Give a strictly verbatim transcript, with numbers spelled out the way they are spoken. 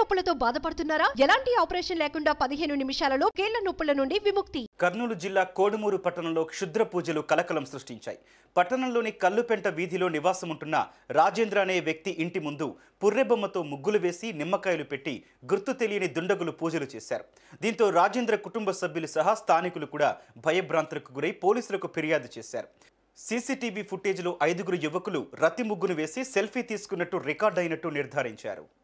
నొప్పులతో బాధపడుతున్నారా? ఎలాంటి ఆపరేషన్ లేకుండా పదిహేను నిమిషాలలో కీళ్ల నొప్పుల నుండి విముక్తి. కర్నూలు జిల్లా కోడుమూరు పట్టణంలో క్షుద్ర పూజలు కలకలం సృష్టించాయి. పట్టణంలోని కల్లుపెంట వీధిలో నివాసముంటున్న రాజేంద్ర అనే వ్యక్తి ఇంటి ముందు పుర్రెబొమ్మతో ముగ్గులు వేసి నిమ్మకాయలు పెట్టి గుర్తు తెలియని దుండగులు పూజలు చేశారు. దీంతో రాజేంద్ర కుటుంబ సభ్యులు సహా స్థానికులు కూడా భయభ్రాంతులకు గురై పోలీసులకు ఫిర్యాదు చేశారు. సీసీటీవీ ఫుటేజ్లో ఐదుగురు యువకులు రతి ముగ్గును వేసి సెల్ఫీ తీసుకున్నట్టు రికార్డ్ అయినట్టు నిర్ధారించారు.